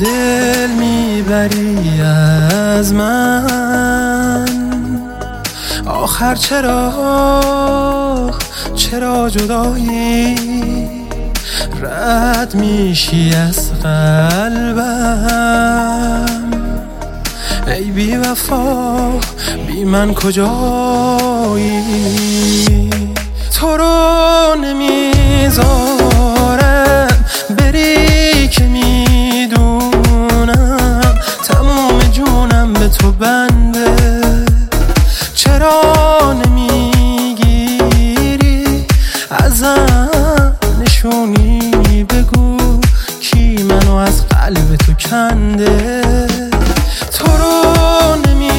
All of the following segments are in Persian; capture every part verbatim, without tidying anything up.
دل میبری از من، آخر چرا چرا جدایی رد میشی از قلبم؟ ای بی وفا بی من کجایی؟ تو رو نمیذارم بری که میدونم تموم جونم به تو بنده. چرا نمیگیری ازم نشونی؟ بگو کی منو از قلب تو کنده؟ تو رو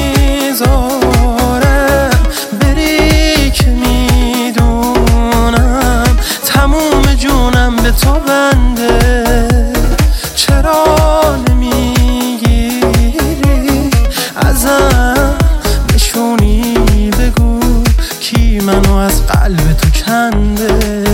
نمیذارم بری که میدونم تموم جونم به تو بنده. چرا نمیگیری ازم نشونی؟ بگو کی منو از قلب تو کنده؟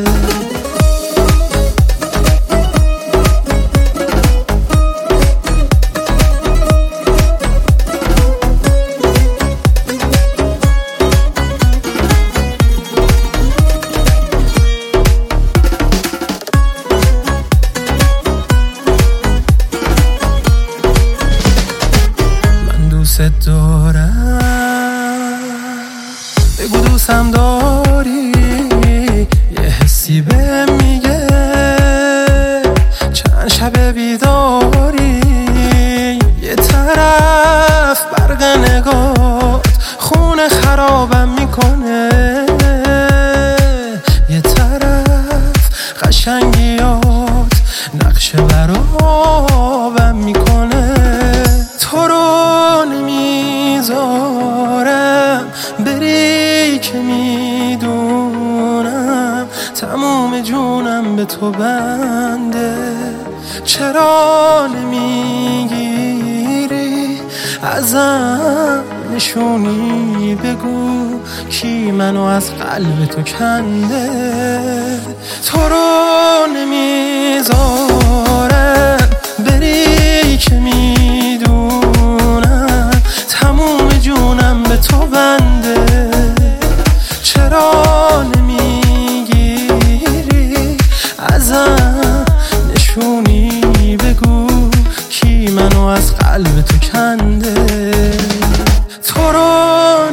دوست دارم، بگو دوستم داری، یه حسی بهم میگه چند شب بیداری. یه طرف برق نگات خونه خرابم میکنه، یه طرف قشنگیات نقشه برابم میکنه. تو رو نمیذارم بری که میدونم تموم جونم به تو بنده. چرا نمیگیری ازم نشونی؟ بگو کی منو از قلب تو کنده؟ تو رو نمیذارم بری که میدونم تموم جونم به تو بنده. چرا نمیگیری ازم نشونی؟ بگو کی منو از قلب تو کنده؟ تو رو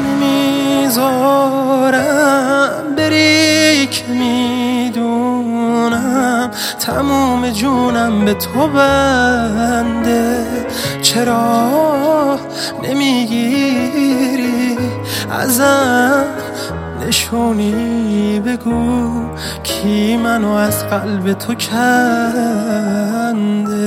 نمیذارم بری که میدونم تموم جونم به تو بنده. چرا نمیگیری ازم نشونی؟ بگو کی منو از قلب تو کنده؟